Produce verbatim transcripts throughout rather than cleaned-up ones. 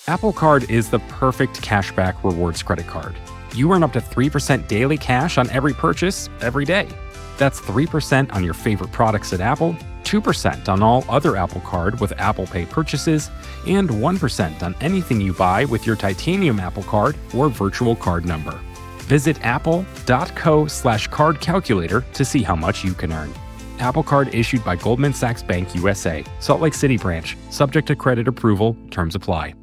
Apple Card is the perfect cashback rewards credit card. You earn up to three percent daily cash on every purchase every day. That's three percent on your favorite products at Apple, two percent on all other Apple Card with Apple Pay purchases, and one percent on anything you buy with your titanium Apple Card or virtual card number. Visit apple.co slash card calculator to see how much you can earn. Apple Card issued by Goldman Sachs Bank U S A, Salt Lake City branch, subject to credit approval, terms apply.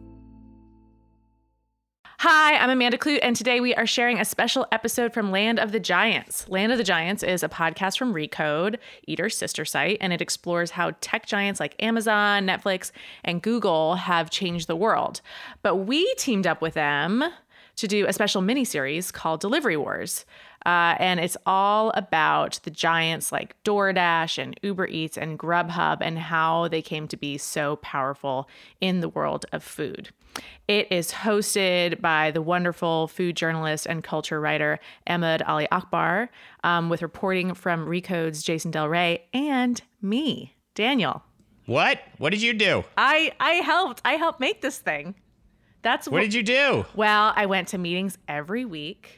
Hi, I'm Amanda Clute, and today we are sharing a special episode from Land of the Giants. Land of the Giants is a podcast from Recode, Eater's sister site, and it explores how tech giants like Amazon, Netflix, and Google have changed the world. But we teamed up with them to do a special miniseries called Delivery Wars. Uh, and it's all about the giants like DoorDash and Uber Eats and Grubhub and how they came to be so powerful in the world of food. It is hosted by the wonderful food journalist and culture writer Ahmed Ali Akbar, um, with reporting from Recode's Jason Del Rey and me, Daniel. What? What did you do? I I helped. I helped make this thing. That's what, what did you do? Well, I went to meetings every week.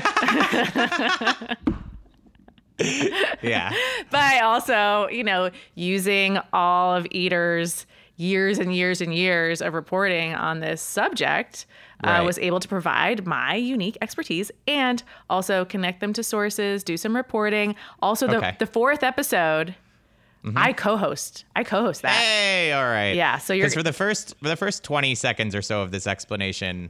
Yeah. But also, you know, using all of Eater's years and years and years of reporting on this subject, right. uh, was able to provide my unique expertise and also connect them to sources, do some reporting. Also, the, okay. the fourth episode, mm-hmm. I co-host. I co-host that. Hey, all right. Yeah. So you're because for the first for the first twenty seconds or so of this explanation,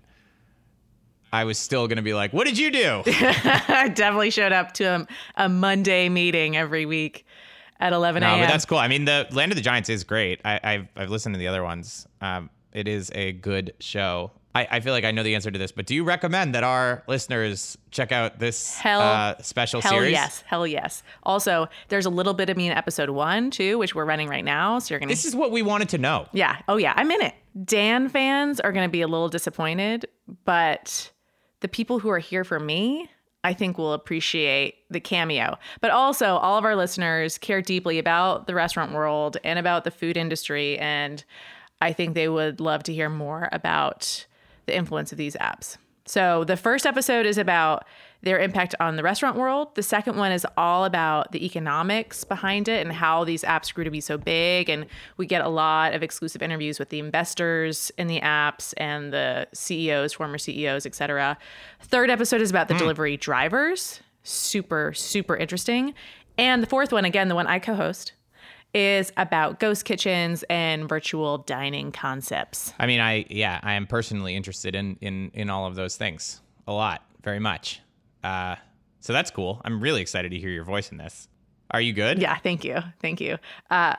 I was still going to be like, what did you do? I definitely showed up to a, a Monday meeting every week at eleven a.m. No, but that's cool. I mean, the Land of the Giants is great. I, I've I've listened to the other ones. Um, it is a good show. I, I feel like I know the answer to this, but do you recommend that our listeners check out this hell, uh, special hell series? Hell yes. Hell yes. Also, there's a little bit of me in episode one, too, which we're running right now. So you're going to... This is what we wanted to know. Yeah. Oh, yeah. I'm in it. Dan fans are going to be a little disappointed, but the people who are here for me, I think will appreciate the cameo. But also, all of our listeners care deeply about the restaurant world and about the food industry, and I think they would love to hear more about the influence of these apps. So the first episode is about their impact on the restaurant world. The second one is all about the economics behind it and how these apps grew to be so big. And we get a lot of exclusive interviews with the investors in the apps and the C E Os, former C E Os, et cetera. Third episode is about the mm. delivery drivers. Super, super interesting. And the fourth one, again, the one I co-host, is about ghost kitchens and virtual dining concepts. I mean, I yeah, I am personally interested in in in all of those things a lot, very much. Uh, so that's cool. I'm really excited to hear your voice in this. Are you good? Yeah, thank you, thank you. Uh,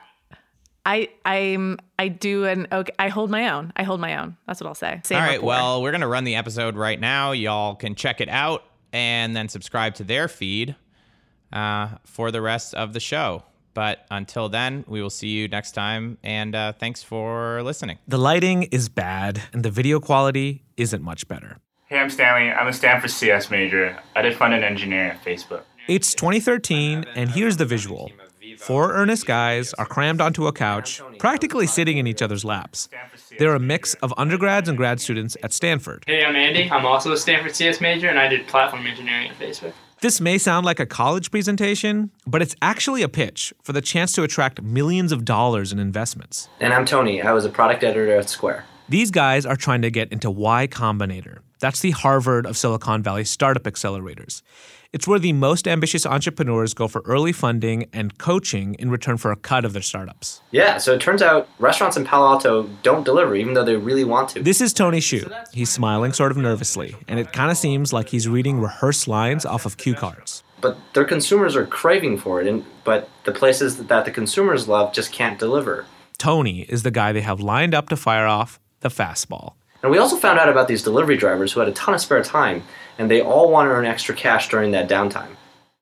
I I'm I do an okay. I hold my own. I hold my own. That's what I'll say. Same all right. rapport. Well, we're gonna run the episode right now. Y'all can check it out and then subscribe to their feed uh, for the rest of the show. But until then, we will see you next time, and uh, thanks for listening. The lighting is bad, and the video quality isn't much better. Hey, I'm Stanley. I'm a Stanford C S major. I did front-end engineering at Facebook. It's twenty thirteen, and here's the visual. Four earnest guys are crammed onto a couch, practically sitting in each other's laps. They're a mix of undergrads and grad students at Stanford. Hey, I'm Andy. I'm also a Stanford C S major, and I did platform engineering at Facebook. This may sound like a college presentation, but it's actually a pitch for the chance to attract millions of dollars in investments. And I'm Tony. I was a product editor at Square. These guys are trying to get into Y Combinator. That's the Harvard of Silicon Valley startup accelerators. It's where the most ambitious entrepreneurs go for early funding and coaching in return for a cut of their startups. Yeah, so it turns out restaurants in Palo Alto don't deliver, even though they really want to. This is Tony Xu. He's smiling sort of nervously, and it kind of seems like he's reading rehearsed lines off of cue cards. But their consumers are craving for it, and but the places that the consumers love just can't deliver. Tony is the guy they have lined up to fire off the fastball. And we also found out about these delivery drivers who had a ton of spare time, and they all want to earn extra cash during that downtime.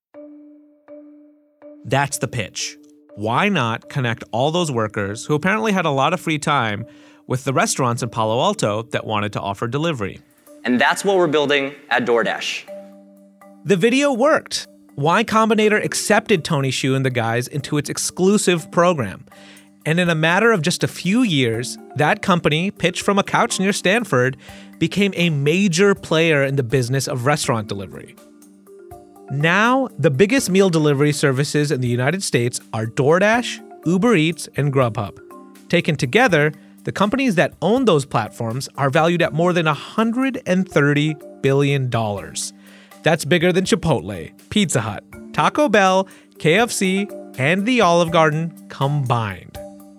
That's the pitch. Why not connect all those workers who apparently had a lot of free time with the restaurants in Palo Alto that wanted to offer delivery? And that's what we're building at DoorDash. The video worked. Y Combinator accepted Tony Xu and the guys into its exclusive program. And in a matter of just a few years, that company, pitched from a couch near Stanford, became a major player in the business of restaurant delivery. Now, the biggest meal delivery services in the United States are DoorDash, Uber Eats, and Grubhub. Taken together, the companies that own those platforms are valued at more than one hundred thirty billion dollars. That's bigger than Chipotle, Pizza Hut, Taco Bell, K F C, and the Olive Garden combined.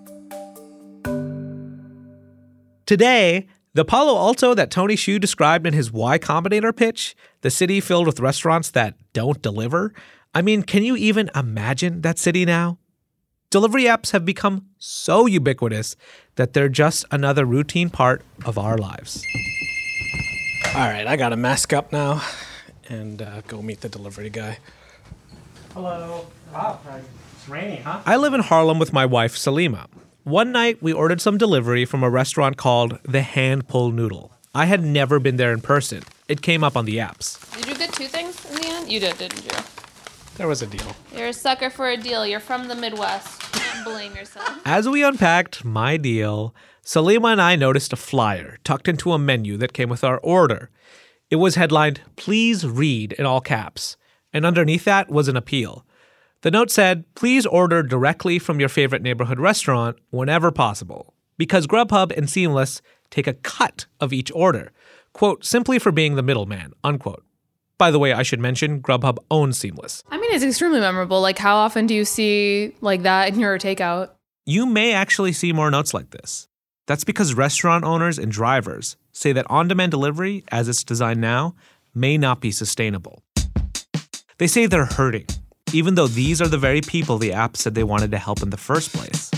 Today, the Palo Alto that Tony Xu described in his Y Combinator pitch, the city filled with restaurants that don't deliver, I mean, can you even imagine that city now? Delivery apps have become so ubiquitous that they're just another routine part of our lives. All right, I gotta mask up now and uh, go meet the delivery guy. Hello. Wow, it's raining, huh? I live in Harlem with my wife, Salima. One night, we ordered some delivery from a restaurant called The Hand Pull Noodle. I had never been there in person. It came up on the apps. Did you get two things in the end? You did, didn't you? There was a deal. You're a sucker for a deal. You're from the Midwest. Don't blame yourself. As we unpacked my deal, Salima and I noticed a flyer tucked into a menu that came with our order. It was headlined, "Please read," in all caps. And underneath that was an appeal. The note said, please order directly from your favorite neighborhood restaurant whenever possible, because Grubhub and Seamless take a cut of each order, quote, simply for being the middleman, unquote. By the way, I should mention Grubhub owns Seamless. I mean, it's extremely memorable. Like, how often do you see like that in your takeout? You may actually see more notes like this. That's because restaurant owners and drivers say that on-demand delivery, as it's designed now, may not be sustainable. They say they're hurting, even though these are the very people the app said they wanted to help in the first place.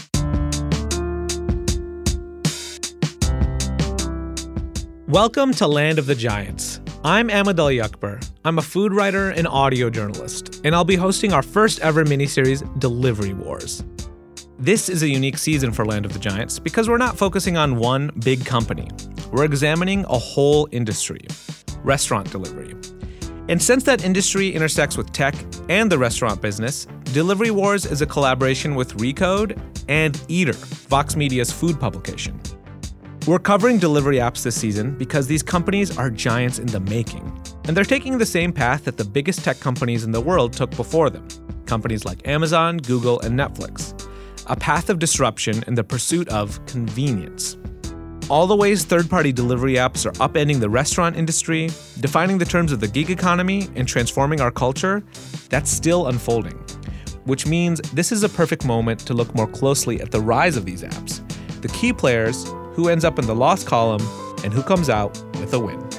Welcome to Land of the Giants. I'm Ahmed Al-Yakber. I'm a food writer and audio journalist, and I'll be hosting our first ever miniseries, Delivery Wars. This is a unique season for Land of the Giants because we're not focusing on one big company. We're examining a whole industry, restaurant delivery. And since that industry intersects with tech and the restaurant business, Delivery Wars is a collaboration with Recode and Eater, Vox Media's food publication. We're covering delivery apps this season because these companies are giants in the making, and they're taking the same path that the biggest tech companies in the world took before them, companies like Amazon, Google, and Netflix, a path of disruption in the pursuit of convenience. All the ways third-party delivery apps are upending the restaurant industry, defining the terms of the gig economy, and transforming our culture, that's still unfolding, which means this is a perfect moment to look more closely at the rise of these apps, the key players, who ends up in the loss column, and who comes out with a win.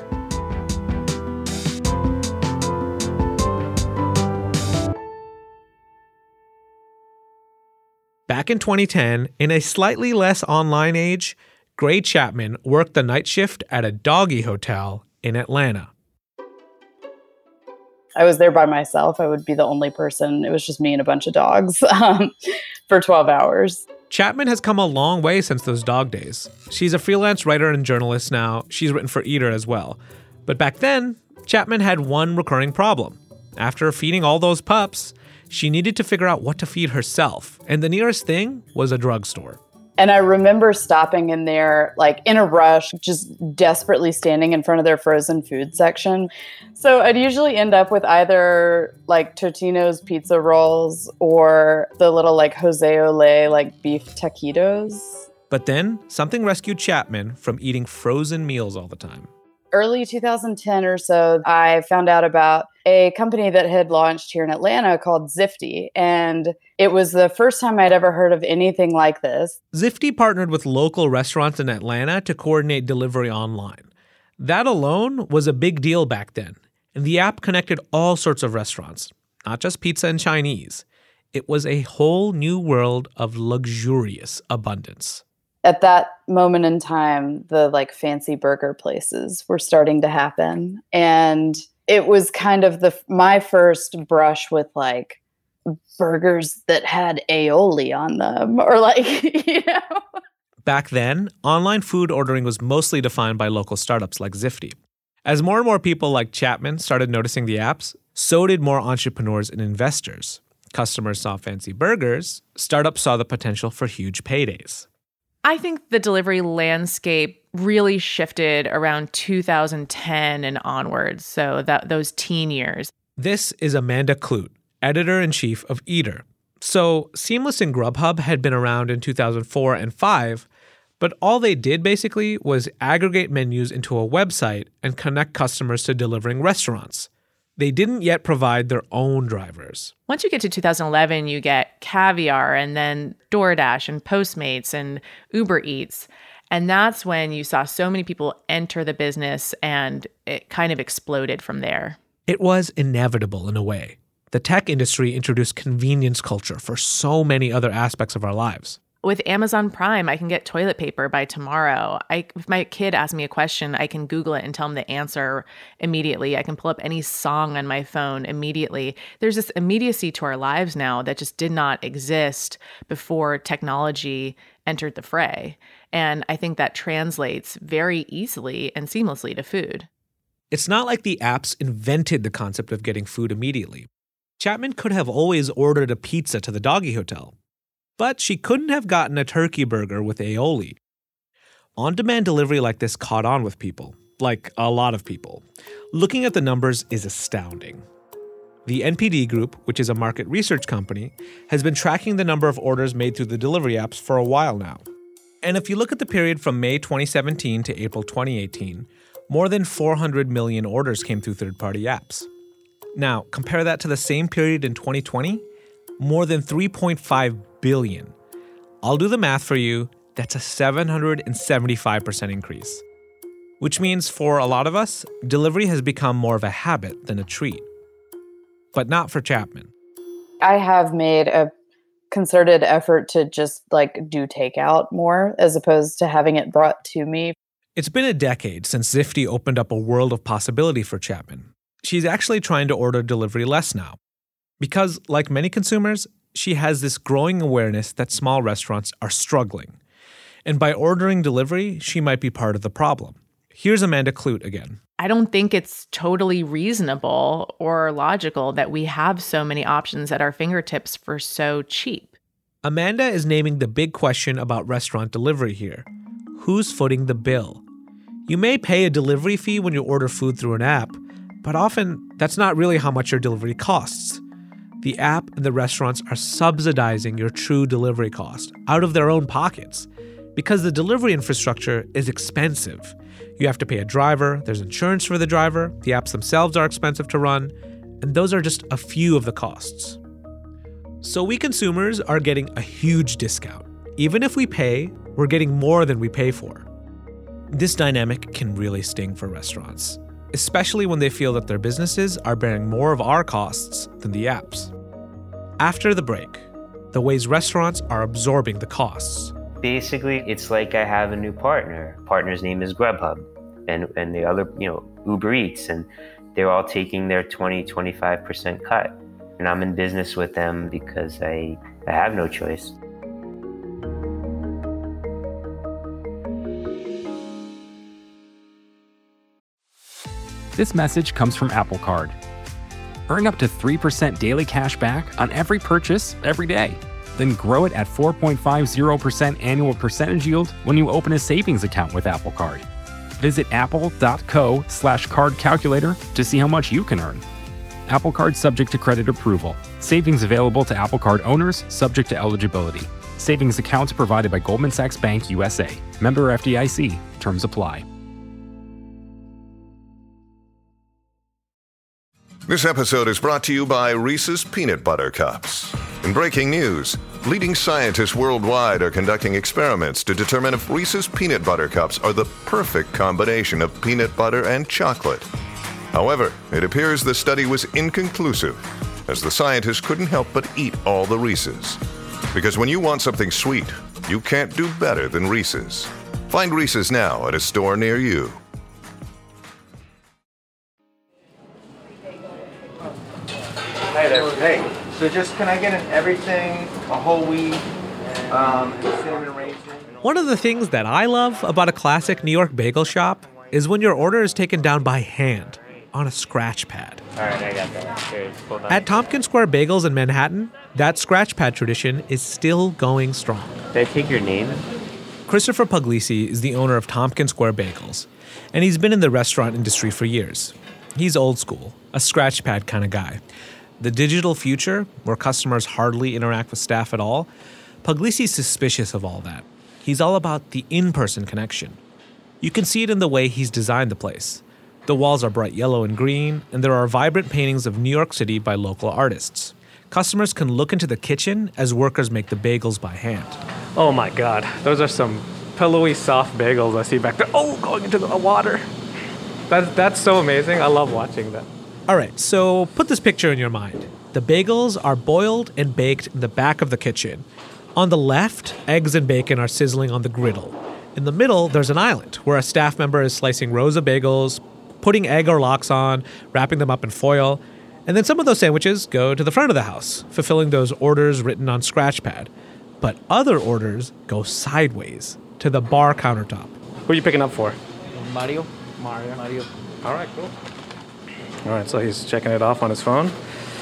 Back in twenty ten, in a slightly less online age, Gray Chapman worked the night shift at a doggy hotel in Atlanta. I was there by myself. I would be the only person. It was just me and a bunch of dogs um, for twelve hours. Chapman has come a long way since those dog days. She's a freelance writer and journalist now. She's written for Eater as well. But back then, Chapman had one recurring problem. After feeding all those pups, she needed to figure out what to feed herself, and the nearest thing was a drugstore. And I remember stopping in there, like in a rush, just desperately standing in front of their frozen food section. So I'd usually end up with either like Totino's pizza rolls or the little like Jose Ole like beef taquitos. But then something rescued Chapman from eating frozen meals all the time. Early two thousand ten or so, I found out about a company that had launched here in Atlanta called Zifty. And it was the first time I'd ever heard of anything like this. Zifty partnered with local restaurants in Atlanta to coordinate delivery online. That alone was a big deal back then. And the app connected all sorts of restaurants, not just pizza and Chinese. It was a whole new world of luxurious abundance. At that moment in time, the like fancy burger places were starting to happen. And it was kind of the my first brush with like burgers that had aioli on them or like, you know. Back then, online food ordering was mostly defined by local startups like Zifty. As more and more people like Chapman started noticing the apps, so did more entrepreneurs and investors. Customers saw fancy burgers. Startups saw the potential for huge paydays. I think the delivery landscape really shifted around two thousand ten and onwards, so that those teen years. This is Amanda Kludt, editor-in-chief of Eater. So Seamless and Grubhub had been around in two thousand four and five, but all they did basically was aggregate menus into a website and connect customers to delivering restaurants. They didn't yet provide their own drivers. Once you get to two thousand eleven, you get Caviar and then DoorDash and Postmates and Uber Eats. And that's when you saw so many people enter the business and it kind of exploded from there. It was inevitable in a way. The tech industry introduced convenience culture for so many other aspects of our lives. With Amazon Prime, I can get toilet paper by tomorrow. I, if my kid asks me a question, I can Google it and tell him the answer immediately. I can pull up any song on my phone immediately. There's this immediacy to our lives now that just did not exist before technology entered the fray. And I think that translates very easily and seamlessly to food. It's not like the apps invented the concept of getting food immediately. Chapman could have always ordered a pizza to the doggy hotel. But she couldn't have gotten a turkey burger with aioli. On-demand delivery like this caught on with people, like a lot of people. Looking at the numbers is astounding. The N P D Group, which is a market research company, has been tracking the number of orders made through the delivery apps for a while now. And if you look at the period from May twenty seventeen to April twenty eighteen, more than four hundred million orders came through third-party apps. Now, compare that to the same period in twenty twenty, more than three point five billion. I'll do the math for you. That's a seven hundred seventy-five percent increase. Which means for a lot of us, delivery has become more of a habit than a treat. But not for Chapman. I have made a concerted effort to just like do takeout more as opposed to having it brought to me. It's been a decade since Zifty opened up a world of possibility for Chapman. She's actually trying to order delivery less now. Because, like many consumers, she has this growing awareness that small restaurants are struggling. And by ordering delivery, she might be part of the problem. Here's Amanda Kludt again. I don't think it's totally reasonable or logical that we have so many options at our fingertips for so cheap. Amanda is naming the big question about restaurant delivery here. Who's footing the bill? You may pay a delivery fee when you order food through an app, but often that's not really how much your delivery costs. The app and the restaurants are subsidizing your true delivery cost out of their own pockets because the delivery infrastructure is expensive. You have to pay a driver, there's insurance for the driver, the apps themselves are expensive to run, and those are just a few of the costs. So we consumers are getting a huge discount. Even if we pay, we're getting more than we pay for. This dynamic can really sting for restaurants, especially when they feel that their businesses are bearing more of our costs than the apps. After the break, the ways restaurants are absorbing the costs. Basically, it's like I have a new partner. Partner's name is Grubhub, and, and the other, you know, Uber Eats, and they're all taking their twenty, twenty-five percent cut. And I'm in business with them because I, I have no choice. This message comes from Apple Card. Earn up to three percent daily cash back on every purchase every day. Then grow it at four point five zero percent annual percentage yield when you open a savings account with Apple Card. Visit apple.co slash card calculator to see how much you can earn. Apple Card subject to credit approval. Savings available to Apple Card owners subject to eligibility. Savings accounts provided by Goldman Sachs Bank U S A. Member F D I C. Terms apply. This episode is brought to you by Reese's Peanut Butter Cups. In breaking news, leading scientists worldwide are conducting experiments to determine if Reese's Peanut Butter Cups are the perfect combination of peanut butter and chocolate. However, it appears the study was inconclusive, as the scientists couldn't help but eat all the Reese's. Because when you want something sweet, you can't do better than Reese's. Find Reese's now at a store near you. Hey there. Hey, so just can I get an everything, a whole wheat, um, and cinnamon raisin? One of the things that I love about a classic New York bagel shop is when your order is taken down by hand. on a scratch pad. All right, I got that. Here, hold on. At Tompkins Square Bagels in Manhattan, that scratch pad tradition is still going strong. Did I take your name? Christopher Puglisi is the owner of Tompkins Square Bagels, and he's been in the restaurant industry for years. He's old school, a scratch pad kind of guy. The digital future, where customers hardly interact with staff at all, Puglisi's suspicious of all that. He's all about the in-person connection. You can see it in the way he's designed the place. The walls are bright yellow and green, and there are vibrant paintings of New York City by local artists. Customers can look into the kitchen as workers make the bagels by hand. Oh my God, those are some pillowy, soft bagels I see back there. Oh, going into the water. That's, that's so amazing. I love watching that. All right, so put this picture in your mind. The bagels are boiled and baked in the back of the kitchen. On the left, eggs and bacon are sizzling on the griddle. In the middle, there's an island where a staff member is slicing rows of bagels, putting egg or lox on, wrapping them up in foil, and then some of those sandwiches go to the front of the house, fulfilling those orders written on Scratchpad. But other orders go sideways to the bar countertop. Who are you picking up for? Mario. Mario. Mario. All right, cool. All right, so he's checking it off on his phone,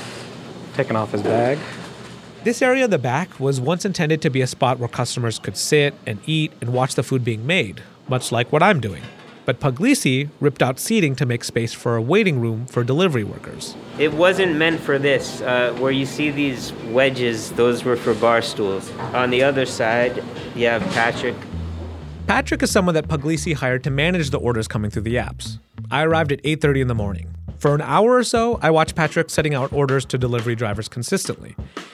taking off his bag. This area in the back was once intended to be a spot where customers could sit and eat and watch the food being made, much like what I'm doing. But Puglisi ripped out seating to make space for a waiting room for delivery workers. It wasn't meant for this. Uh, where you see these wedges, those were for bar stools. On the other side, you have Patrick. Patrick is someone that Puglisi hired to manage the orders coming through the apps. I arrived at eight thirty in the morning. For an hour or so, I watched Patrick setting out orders to delivery drivers consistently.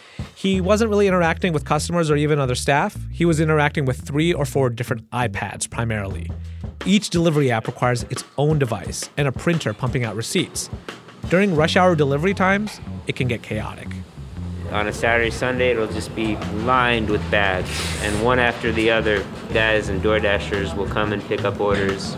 He wasn't really interacting with customers or even other staff. He was interacting with three or four different iPads primarily. Each delivery app requires its own device and a printer pumping out receipts. During rush hour delivery times, it can get chaotic. On a Saturday, Sunday, it'll just be lined with bags, and one after the other, guys and DoorDashers will come and pick up orders.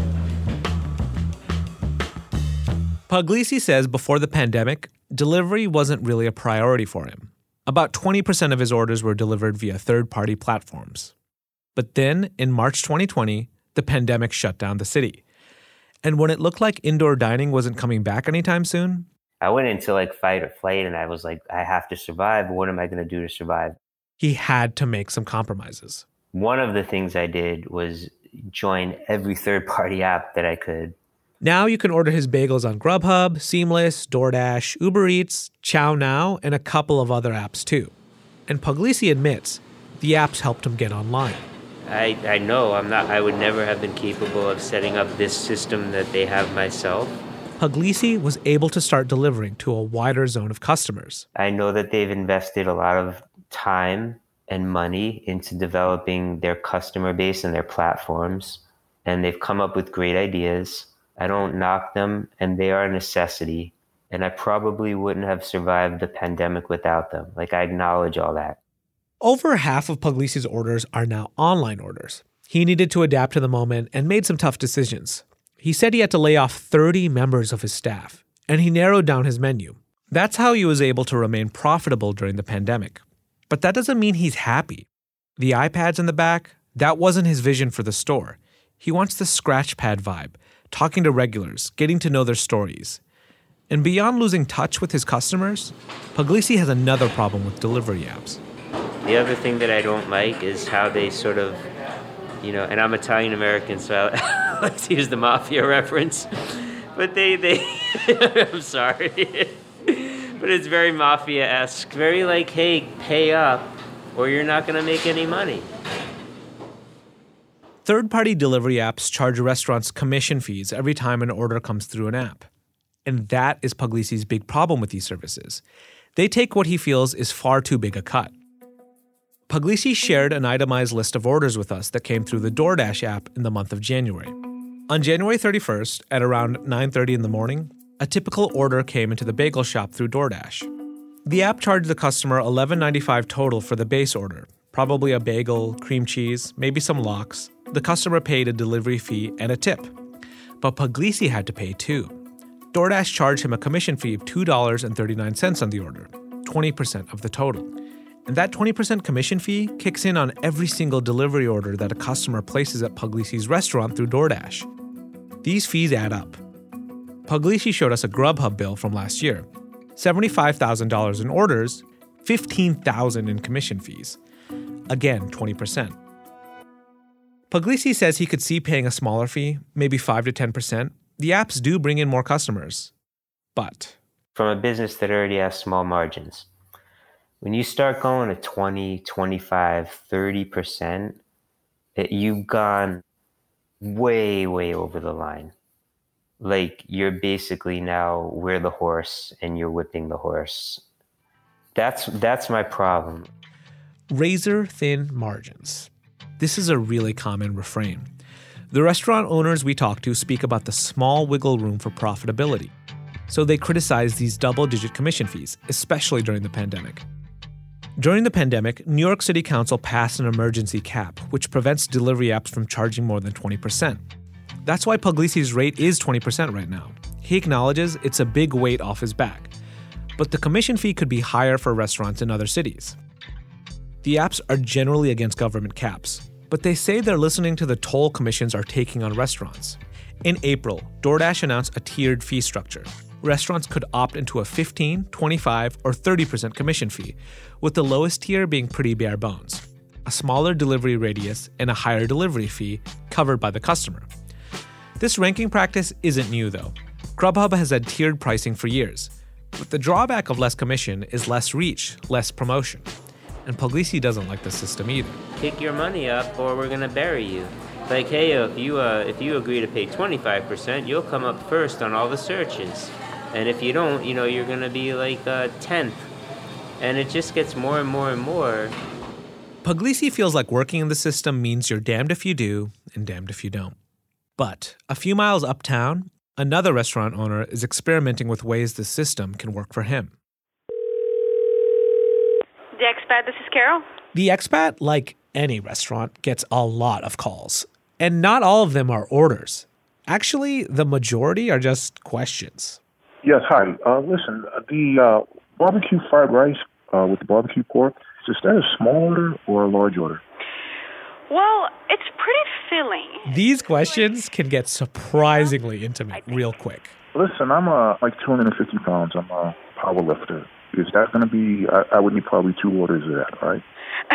Puglisi says before the pandemic, delivery wasn't really a priority for him. About twenty percent of his orders were delivered via third-party platforms. But then, in March twenty twenty, the pandemic shut down the city. And when it looked like indoor dining wasn't coming back anytime soon, I went into like fight or flight, and I was like, I have to survive. What am I going to do to survive? He had to make some compromises. One of the things I did was join every third-party app that I could. Now you can order his bagels on Grubhub, Seamless, DoorDash, Uber Eats, Chow Now, and a couple of other apps too. And Puglisi admits the apps helped him get online. I, I know I'm not. I would never have been capable of setting up this system that they have myself. Puglisi was able to start delivering to a wider zone of customers. I know that they've invested a lot of time and money into developing their customer base and their platforms, and they've come up with great ideas. I don't knock them, and they are a necessity, and I probably wouldn't have survived the pandemic without them. Like, I acknowledge all that. Over half of Puglisi's orders are now online orders. He needed to adapt to the moment and made some tough decisions. He said he had to lay off thirty members of his staff, and he narrowed down his menu. That's how he was able to remain profitable during the pandemic. But that doesn't mean he's happy. The iPads in the back, that wasn't his vision for the store. He wants the Scratchpad vibe, talking to regulars, getting to know their stories. And beyond losing touch with his customers, Puglisi has another problem with delivery apps. The other thing that I don't like is how they sort of, you know, and I'm Italian American, so I like to use the mafia reference, but they, they, I'm sorry, but it's very mafia-esque, very like, hey, pay up or you're not going to make any money. Third-party delivery apps charge restaurants commission fees every time an order comes through an app. And that is Puglisi's big problem with these services. They take what he feels is far too big a cut. Puglisi shared an itemized list of orders with us that came through the DoorDash app in the month of January. On January thirty-first, at around nine thirty in the morning, a typical order came into the bagel shop through DoorDash. The app charged the customer eleven ninety-five total for the base order, probably a bagel, cream cheese, maybe some lox. The customer paid a delivery fee and a tip. But Puglisi had to pay too. DoorDash charged him a commission fee of two dollars and thirty-nine cents on the order, twenty percent of the total. And that twenty percent commission fee kicks in on every single delivery order that a customer places at Puglisi's restaurant through DoorDash. These fees add up. Puglisi showed us a Grubhub bill from last year. seventy-five thousand dollars in orders, fifteen thousand dollars in commission fees. Again, twenty percent. Puglisi says he could see paying a smaller fee, maybe five to ten percent. The apps do bring in more customers. But from a business that already has small margins, when you start going to twenty, twenty-five, thirty percent, it, you've gone way, way over the line. Like, you're basically now, we're the horse and you're whipping the horse. That's that's my problem. Razor thin margins. This is a really common refrain. The restaurant owners we talk to speak about the small wiggle room for profitability. So they criticize these double-digit commission fees, especially during the pandemic. During the pandemic, New York City Council passed an emergency cap, which prevents delivery apps from charging more than twenty percent. That's why Puglisi's rate is twenty percent right now. He acknowledges it's a big weight off his back. But the commission fee could be higher for restaurants in other cities. The apps are generally against government caps, but they say they're listening to the toll commissions are taking on restaurants. In April, DoorDash announced a tiered fee structure. Restaurants could opt into a fifteen, twenty-five, or thirty percent commission fee, with the lowest tier being pretty bare bones. A smaller delivery radius and a higher delivery fee covered by the customer. This ranking practice isn't new though. Grubhub has had tiered pricing for years, but the drawback of less commission is less reach, less promotion. And Puglisi doesn't like the system either. Kick your money up or we're gonna bury you. Like, hey, if you uh, if you agree to pay twenty-five percent, you'll come up first on all the searches. And if you don't, you know, you're gonna be like uh, tenth. And it just gets more and more and more. Puglisi feels like working in the system means you're damned if you do and damned if you don't. But a few miles uptown, another restaurant owner is experimenting with ways the system can work for him. The Expat, this is Carol. The Expat, like any restaurant, gets a lot of calls. And not all of them are orders. Actually, the majority are just questions. Yes, hi. Uh, listen, the uh, barbecue fried rice uh, with the barbecue pork, is that a small order or a large order? Well, it's pretty filling. These questions can get surprisingly intimate real quick. Listen, I'm uh, like two hundred fifty pounds. I'm a power lifter. Is that going to be, I, I would need probably two orders of that, right?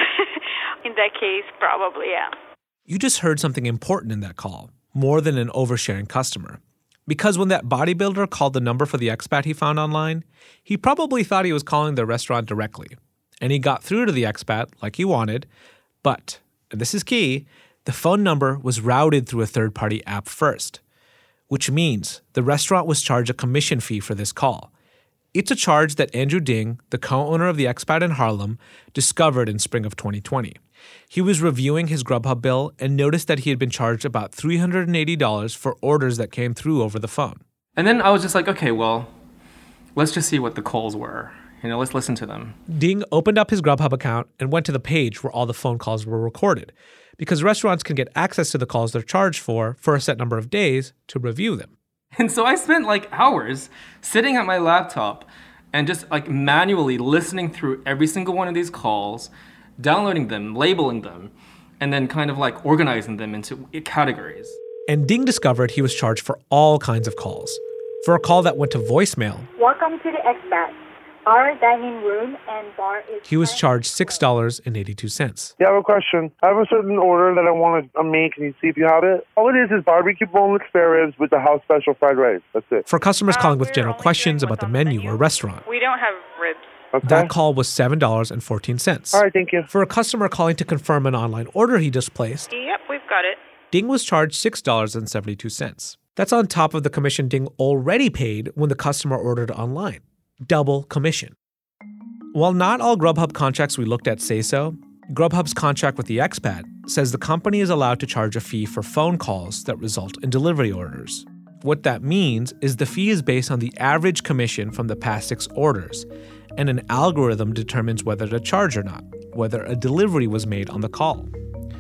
In that case, probably, yeah. You just heard something important in that call, more than an oversharing customer. Because when that bodybuilder called the number for the expat he found online, he probably thought he was calling the restaurant directly. And he got through to the expat like he wanted, but, and this is key, the phone number was routed through a third-party app first, which means the restaurant was charged a commission fee for this call. It's a charge that Andrew Ding, the co-owner of the Expat in Harlem, discovered in spring of twenty twenty. He was reviewing his Grubhub bill and noticed that he had been charged about three hundred eighty dollars for orders that came through over the phone. And then I was just like, okay, well, let's just see what the calls were. You know, let's listen to them. Ding opened up his Grubhub account and went to the page where all the phone calls were recorded, because restaurants can get access to the calls they're charged for for a set number of days to review them. And so I spent like hours sitting at my laptop and just like manually listening through every single one of these calls, downloading them, labeling them, and then kind of like organizing them into categories. And Ding discovered he was charged for all kinds of calls. For a call that went to voicemail, welcome to the Expat. Our dining room and bar is... he was charged six dollars and eighty-two cents. Yeah, I have a question. I have a certain order that I want to make. Can you see if you have it? All it is is barbecue boneless spare ribs with the house special fried rice. That's it. For customers calling with general questions about the menu or restaurant, We don't have ribs. Okay. that call was seven dollars and fourteen cents. All right, thank you. For a customer calling to confirm an online order he just placed, Yep, we've got it. Ding was charged six dollars and seventy-two cents. That's on top of the commission Ding already paid when the customer ordered online. Double commission. While not all Grubhub contracts we looked at say so, Grubhub's contract with the Expat says the company is allowed to charge a fee for phone calls that result in delivery orders. What that means is the fee is based on the average commission from the past six orders, and an algorithm determines whether to charge or not, whether a delivery was made on the call.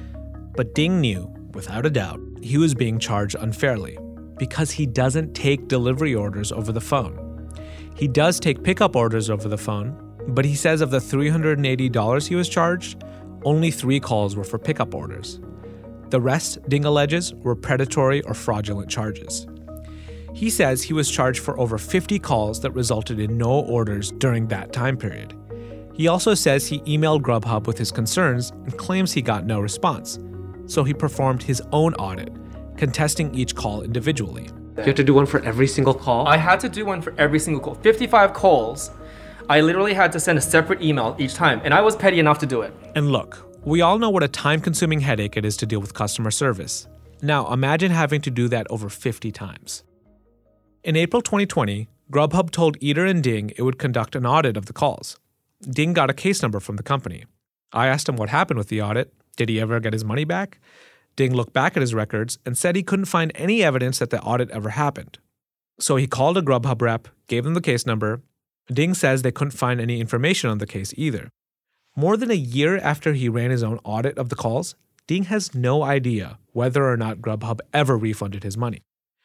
But Ding knew, without a doubt, he was being charged unfairly because he doesn't take delivery orders over the phone. He does take pickup orders over the phone, but he says of the three hundred eighty dollars he was charged, only three calls were for pickup orders. The rest, Ding alleges, were predatory or fraudulent charges. He says he was charged for over fifty calls that resulted in no orders during that time period. He also says he emailed Grubhub with his concerns and claims he got no response. So he performed his own audit, contesting each call individually. You have to do one for every single call? I had to do one for every single call. fifty-five calls. I literally had to send a separate email each time, and I was petty enough to do it. And look, we all know what a time-consuming headache it is to deal with customer service. Now, imagine having to do that over fifty times. In April twenty twenty, Grubhub told Eater and Ding it would conduct an audit of the calls. Ding got a case number from the company. I asked him what happened with the audit. Did he ever get his money back? Ding looked back at his records and said he couldn't find any evidence that the audit ever happened. So he called a Grubhub rep, gave them the case number. Ding says they couldn't find any information on the case either. More than a year after he ran his own audit of the calls, Ding has no idea whether or not Grubhub ever refunded his money.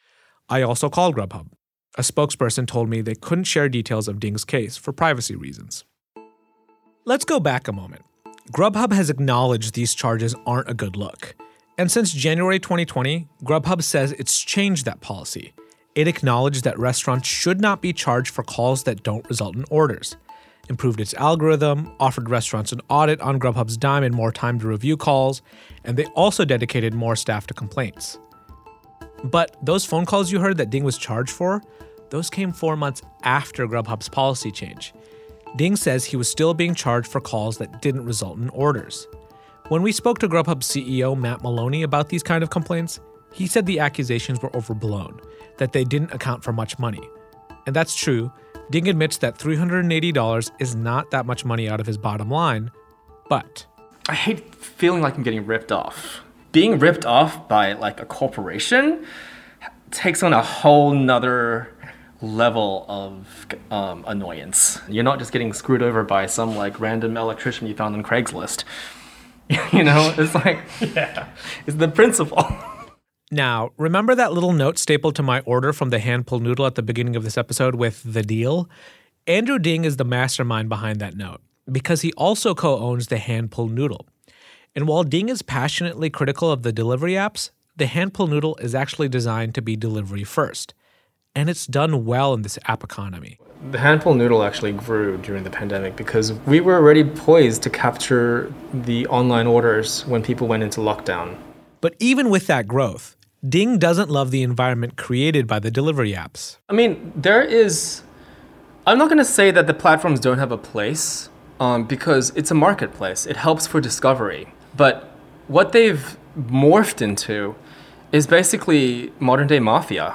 I also called Grubhub. A spokesperson told me they couldn't share details of Ding's case for privacy reasons. Let's go back a moment. Grubhub has acknowledged these charges aren't a good look. And since January twenty twenty, Grubhub says it's changed that policy. It acknowledged that restaurants should not be charged for calls that don't result in orders, improved its algorithm, offered restaurants an audit on Grubhub's dime and more time to review calls, and they also dedicated more staff to complaints. But those phone calls you heard that Ding was charged for, those came four months after Grubhub's policy change. Ding says he was still being charged for calls that didn't result in orders. When we spoke to Grubhub C E O Matt Maloney about these kind of complaints, he said the accusations were overblown, that they didn't account for much money. And that's true. Ding admits that three hundred eighty dollars is not that much money out of his bottom line, but... I hate feeling like I'm getting ripped off. Being ripped off by like a corporation takes on a whole nother level of um, annoyance. You're not just getting screwed over by some like random electrician you found on Craigslist. You know, it's like, yeah, it's the principle. Now, remember that little note stapled to my order from the hand-pulled noodle at the beginning of this episode with the deal? Andrew Ding is the mastermind behind that note because he also co-owns the hand-pulled noodle. And while Ding is passionately critical of the delivery apps, the hand-pulled noodle is actually designed to be delivery first. And it's done well in this app economy. The hand-pulled noodle actually grew during the pandemic because we were already poised to capture the online orders when people went into lockdown. But even with that growth, Ding doesn't love the environment created by the delivery apps. I mean, there is... I'm not going to say that the platforms don't have a place um, because it's a marketplace. It helps for discovery. But what they've morphed into is basically modern-day mafia.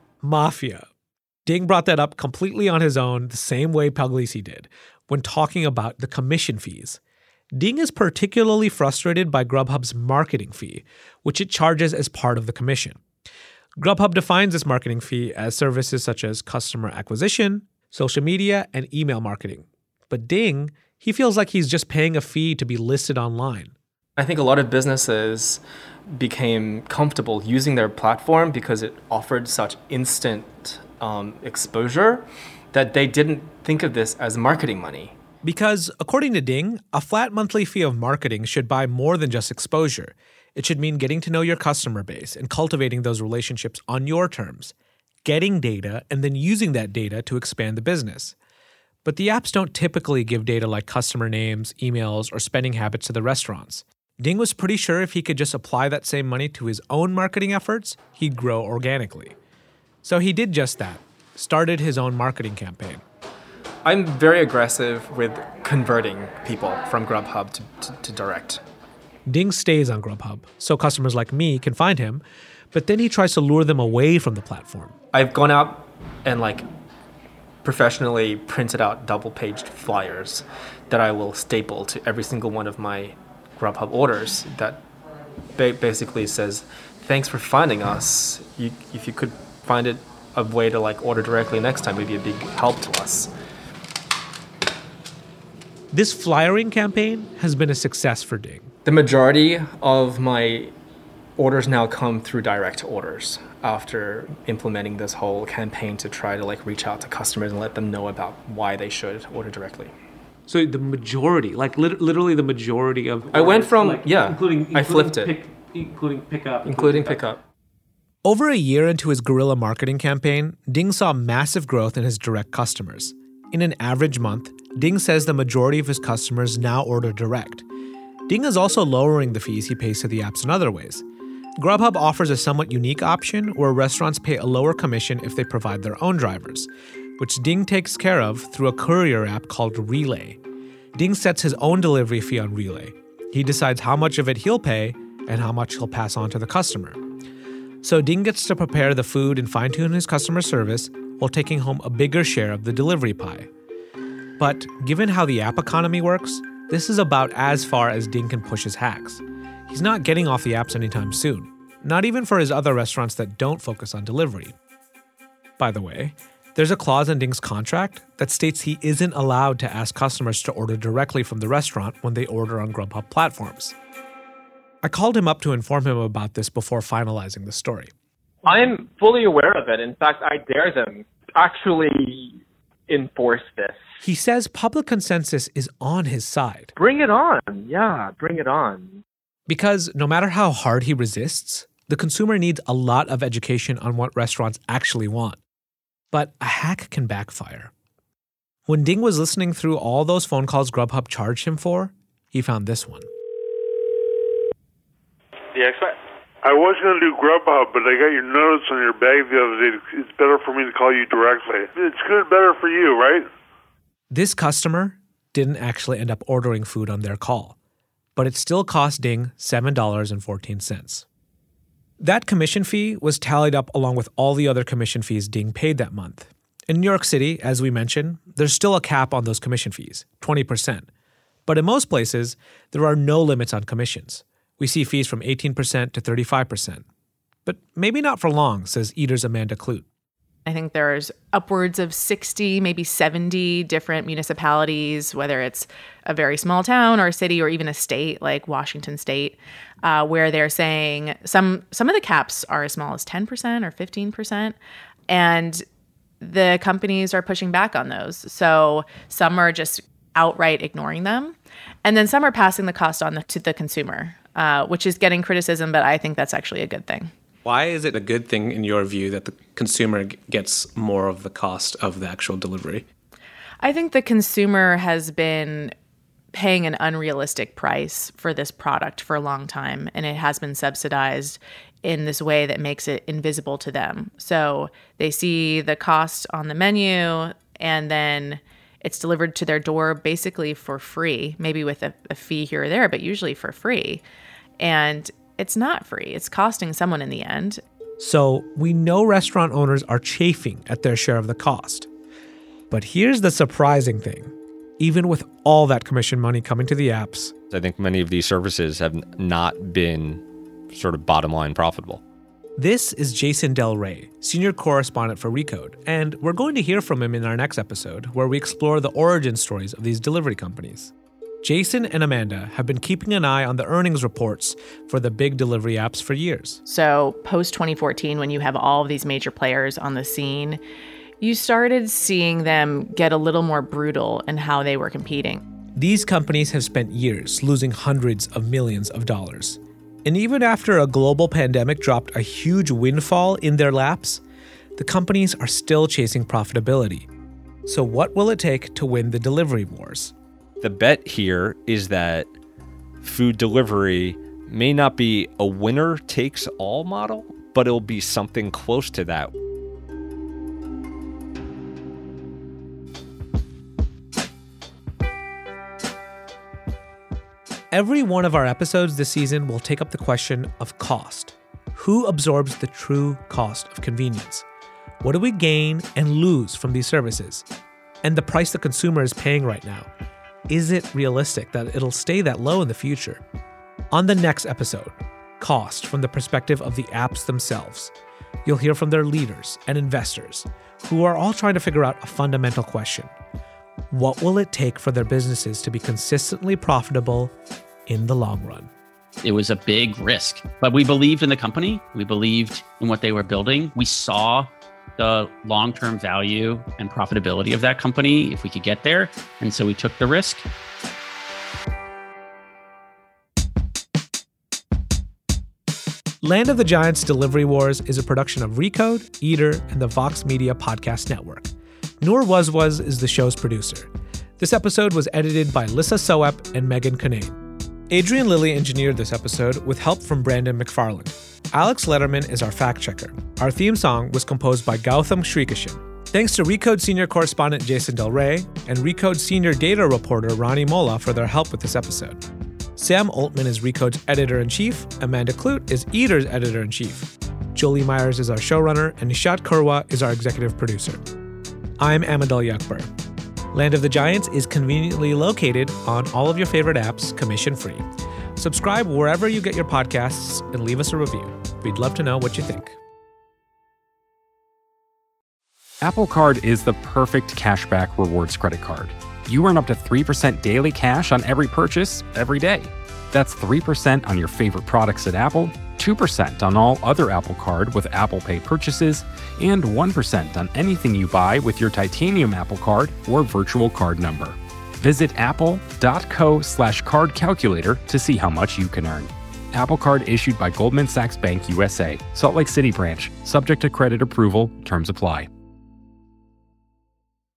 Mafia. Ding brought that up completely on his own, the same way Puglisi did, when talking about the commission fees. Ding is particularly frustrated by Grubhub's marketing fee, which it charges as part of the commission. Grubhub defines this marketing fee as services such as customer acquisition, social media, and email marketing. But Ding, he feels like he's just paying a fee to be listed online. I think a lot of businesses became comfortable using their platform because it offered such instant um, exposure that they didn't think of this as marketing money. Because, according to Ding, a flat monthly fee of marketing should buy more than just exposure. It should mean getting to know your customer base and cultivating those relationships on your terms, getting data, and then using that data to expand the business. But the apps don't typically give data like customer names, emails, or spending habits to the restaurants. Ding was pretty sure if he could just apply that same money to his own marketing efforts, he'd grow organically. So he did just that, started his own marketing campaign. I'm very aggressive with converting people from Grubhub to, to, to direct. Ding stays on Grubhub, so customers like me can find him, but then he tries to lure them away from the platform. I've gone out and like professionally printed out double-paged flyers that I will staple to every single one of my Grubhub orders that ba- basically says, thanks for finding us. You, if you could find it a way to like order directly next time, it'd be a big help to us. This flyering campaign has been a success for Ding. The majority of my orders now come through direct orders after implementing this whole campaign to try to like reach out to customers and let them know about why they should order directly. So the majority, like lit- literally the majority of orders, I went from, like, yeah, including, including I flipped it. Pick, including pickup. Including pickup. Over a year into his guerrilla marketing campaign, Ding saw massive growth in his direct customers. In an average month, Ding says the majority of his customers now order direct. Ding is also lowering the fees he pays to the apps in other ways. Grubhub offers a somewhat unique option where restaurants pay a lower commission if they provide their own drivers, which Ding takes care of through a courier app called Relay. Ding sets his own delivery fee on Relay. He decides how much of it he'll pay and how much he'll pass on to the customer. So Ding gets to prepare the food and fine-tune his customer service while taking home a bigger share of the delivery pie. But given how the app economy works, this is about as far as Ding can push his hacks. He's not getting off the apps anytime soon, not even for his other restaurants that don't focus on delivery. By the way, there's a clause in Ding's contract that states he isn't allowed to ask customers to order directly from the restaurant when they order on Grubhub platforms. I called him up to inform him about this before finalizing the story. I'm fully aware of it. In fact, I dare them actually enforce this. He says public consensus is on his side. Bring it on. Yeah, bring it on. Because no matter how hard he resists, the consumer needs a lot of education on what restaurants actually want. But a hack can backfire. When Ding was listening through all those phone calls Grubhub charged him for, he found this one. Yeah, I was going to do Grubhub, but I got your notice on your bag the other day. It's better for me to call you directly. It's good, better for you, right? This customer didn't actually end up ordering food on their call, but it still cost Ding seven dollars and fourteen cents. That commission fee was tallied up along with all the other commission fees Ding paid that month. In New York City, as we mentioned, there's still a cap on those commission fees, twenty percent. But in most places, there are no limits on commissions. We see fees from eighteen percent to thirty-five percent. But maybe not for long, says Eater's Amanda Clute. I think there's upwards of sixty, maybe seventy different municipalities, whether it's a very small town or a city or even a state like Washington State, uh, where they're saying some some of the caps are as small as ten percent or fifteen percent. And the companies are pushing back on those. So some are just outright ignoring them. And then some are passing the cost on the, to the consumer, uh, which is getting criticism, but I think that's actually a good thing. Why is it a good thing in your view that the consumer gets more of the cost of the actual delivery? I think the consumer has been paying an unrealistic price for this product for a long time, and it has been subsidized in this way that makes it invisible to them. So they see the cost on the menu, and then it's delivered to their door basically for free, maybe with a, a fee here or there, but usually for free. And it's not free. It's costing someone in the end. So we know restaurant owners are chafing at their share of the cost. But here's the surprising thing. Even with all that commission money coming to the apps, I think many of these services have not been sort of bottom line profitable. This is Jason Del Rey, senior correspondent for Recode, and we're going to hear from him in our next episode where we explore the origin stories of these delivery companies. Jason and Amanda have been keeping an eye on the earnings reports for the big delivery apps for years. So post twenty fourteen, when you have all of these major players on the scene, you started seeing them get a little more brutal in how they were competing. These companies have spent years losing hundreds of millions of dollars. And even after a global pandemic dropped a huge windfall in their laps, the companies are still chasing profitability. So what will it take to win the delivery wars? The bet here is that food delivery may not be a winner-takes-all model, but it'll be something close to that. Every one of our episodes this season will take up the question of cost. Who absorbs the true cost of convenience? What do we gain and lose from these services? And the price the consumer is paying right now. Is it realistic that it'll stay that low in the future? On the next episode, cost from the perspective of the apps themselves. You'll hear from their leaders and investors who are all trying to figure out a fundamental question. What will it take for their businesses to be consistently profitable in the long run? It was a big risk, but we believed in the company. We believed in what they were building. We saw the long-term value and profitability of that company if we could get there. And so we took the risk. Land of the Giants Delivery Wars is a production of Recode, Eater, and the Vox Media Podcast Network. Noor Wazwaz is the show's producer. This episode was edited by Lissa Soep and Megan Kinane. Adrian Lilly engineered this episode with help from Brandon McFarland. Alex Letterman is our fact checker. Our theme song was composed by Gautam Srikishan. Thanks to Recode senior correspondent Jason Del Rey and Recode senior data reporter Ronnie Mola for their help with this episode. Sam Altman is Recode's editor-in-chief, Amanda Clute is Eater's editor-in-chief. Jolie Myers is our showrunner, and Nishat Kurwa is our executive producer. I'm Amadal Yakbar. Land of the Giants is conveniently located on all of your favorite apps, commission-free. Subscribe wherever you get your podcasts and leave us a review. We'd love to know what you think. Apple Card is the perfect cashback rewards credit card. You earn up to three percent daily cash on every purchase every day. That's three percent on your favorite products at Apple, two percent on all other Apple Card with Apple Pay purchases, and one percent on anything you buy with your titanium Apple Card or virtual card number. Visit apple.co slash card calculator to see how much you can earn. Apple Card issued by Goldman Sachs Bank U S A, Salt Lake City branch, subject to credit approval, terms apply.